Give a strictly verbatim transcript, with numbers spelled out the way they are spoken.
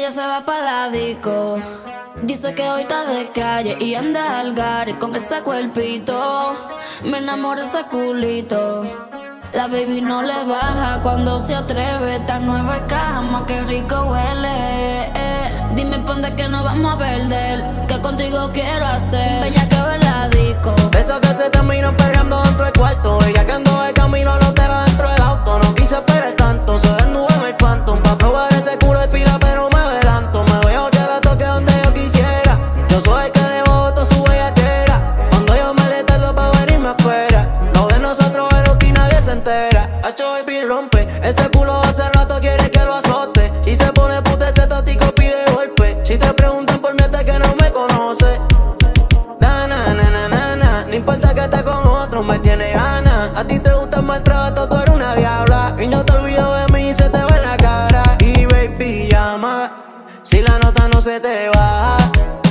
ella se va pa' la disco. Dice que hoy está de calle y anda al gare con ese cuerpito. Me enamora ese culito. La baby no le baja cuando se atreve. Tan nueva cama, que rico huele. eh. Dime pa' dónde que no vamos a perder, que contigo quiero hacer bella que ve la disco. Eso que se terminó perreando dentro del cuarto. Ella que ando de camino lo deja dentro del auto. No quise esperar tanto, se desnudó en el Phantom pa' probar ese culo de fila, pero me adelanto. Me veo que la toque donde yo quisiera. Yo soy el que le boto su bellaquera. Cuando yo me le tardo pa' venir me espera. Lo de nosotros es lo que nadie se entera. Hacho baby rompe, ese culo hace rato quiere que lo azote. Y se pone puta ese tótico pide golpe. Si te preguntan por mí hasta que no me conoce. Na na na na na na. No importa que esté con otros, me tiene ganas. A ti te gusta el maltrato, tú eres una diabla. Y no te olvido de mí y se te ve en la cara. Y baby llama, si la nota no se te baja.